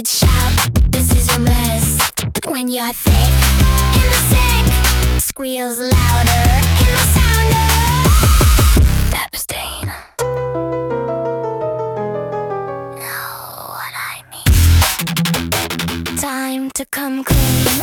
kids shout, this is a mess. When you're thick and the sick squeals louder in the sound of Abstain. Know what I mean? Time to come clean.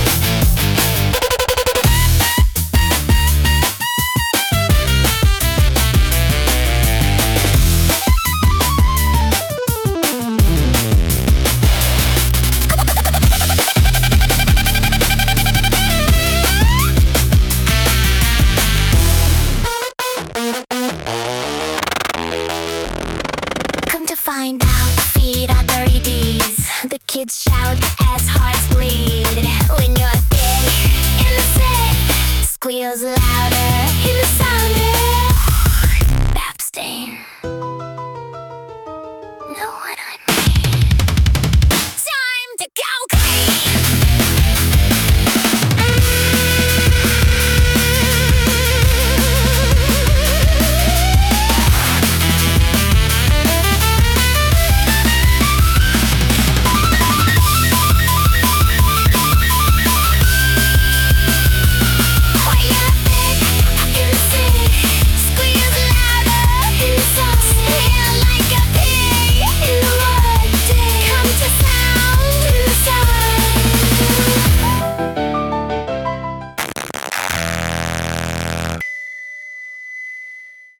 Find out, feet are 30s. The kids shout as hearts bleed. When you're thick and the sick squeals louder in the sound of Abstain. Know what